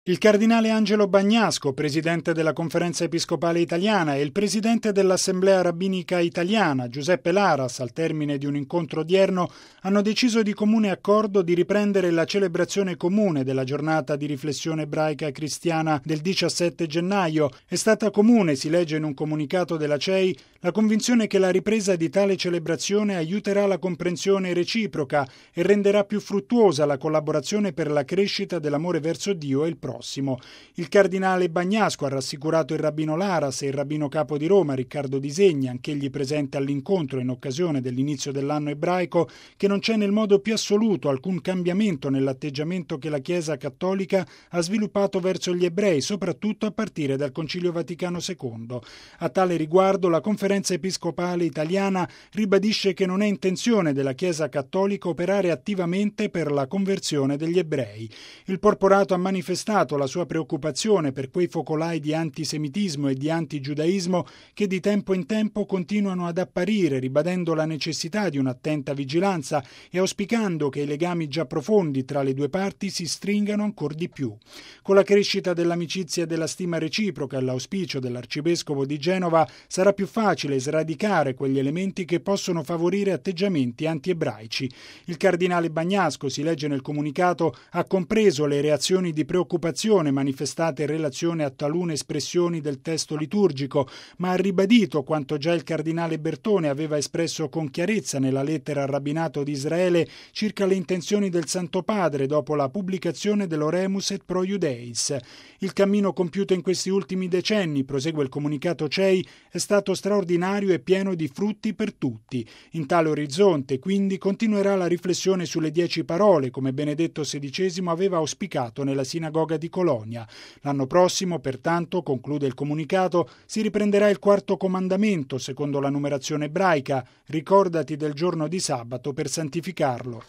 Il cardinale Angelo Bagnasco, presidente della Conferenza Episcopale Italiana, e il presidente dell'Assemblea Rabbinica Italiana, Giuseppe Laras, al termine di un incontro odierno, hanno deciso di comune accordo di riprendere la celebrazione comune della giornata di riflessione ebraica cristiana del 17 gennaio. È stata comune, si legge in un comunicato della CEI, la convinzione che la ripresa di tale celebrazione aiuterà la comprensione reciproca e renderà più fruttuosa la collaborazione per la crescita dell'amore verso Dio e il prossimo. Il cardinale Bagnasco ha rassicurato il rabbino Laras e il rabbino capo di Roma, Riccardo Disegni, anch'egli presente all'incontro in occasione dell'inizio dell'anno ebraico, che non c'è nel modo più assoluto alcun cambiamento nell'atteggiamento che la Chiesa cattolica ha sviluppato verso gli ebrei, soprattutto a partire dal Concilio Vaticano II. A tale riguardo la Conferenza Episcopale Italiana ribadisce che non è intenzione della Chiesa cattolica operare attivamente per la conversione degli ebrei. Il porporato ha manifestato la sua preoccupazione per quei focolai di antisemitismo e di antigiudaismo che di tempo in tempo continuano ad apparire, ribadendo la necessità di un'attenta vigilanza e auspicando che i legami già profondi tra le due parti si stringano ancor di più. Con la crescita dell'amicizia e della stima reciproca e l'auspicio dell'arcivescovo di Genova sarà più facile sradicare quegli elementi che possono favorire atteggiamenti antiebraici. Il cardinale Bagnasco, si legge nel comunicato, ha compreso le reazioni di preoccupazione manifestate in relazione a talune espressioni del testo liturgico, ma ha ribadito quanto già il cardinale Bertone aveva espresso con chiarezza nella lettera al rabbinato di Israele circa le intenzioni del Santo Padre dopo la pubblicazione dell'Oremus et Pro Iudeis. Il cammino compiuto in questi ultimi decenni, prosegue il comunicato CEI, è stato straordinario e pieno di frutti per tutti. In tale orizzonte, quindi, continuerà la riflessione sulle 10 parole, come Benedetto XVI aveva auspicato nella sinagoga di Colonia. L'anno prossimo, pertanto, conclude il comunicato, si riprenderà il quarto comandamento, secondo la numerazione ebraica: ricordati del giorno di sabato per santificarlo.